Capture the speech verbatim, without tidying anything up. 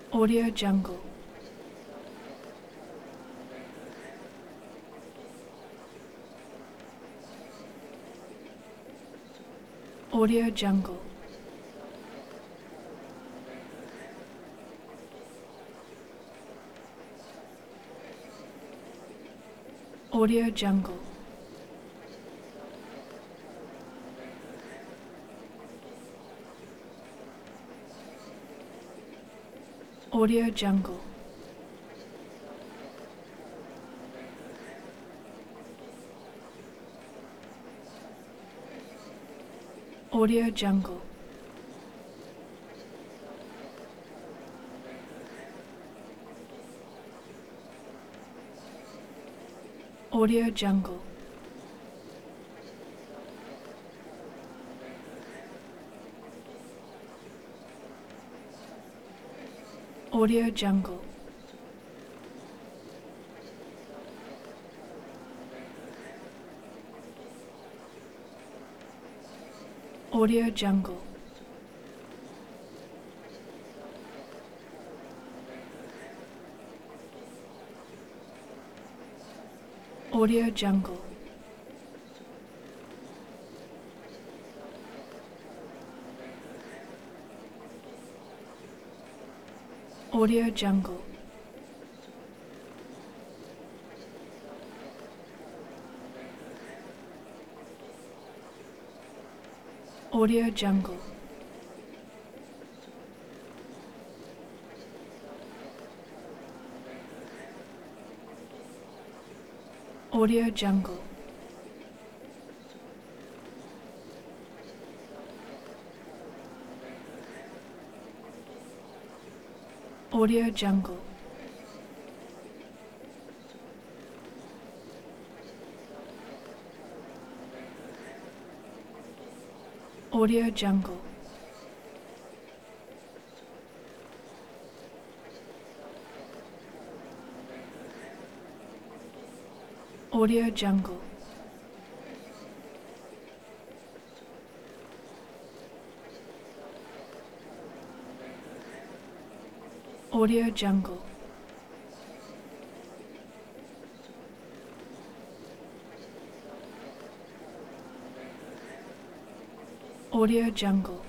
Audio Jungle. Audio Jungle. Audio Jungle. Audio Jungle. Audio Jungle. Audio Jungle. Audio Jungle. Audio Jungle. Audio Jungle. Audio Jungle. Audio Jungle. Audio Jungle. Audio Jungle. Audio Jungle. Audio Jungle. Audio Jungle. Audio Jungle.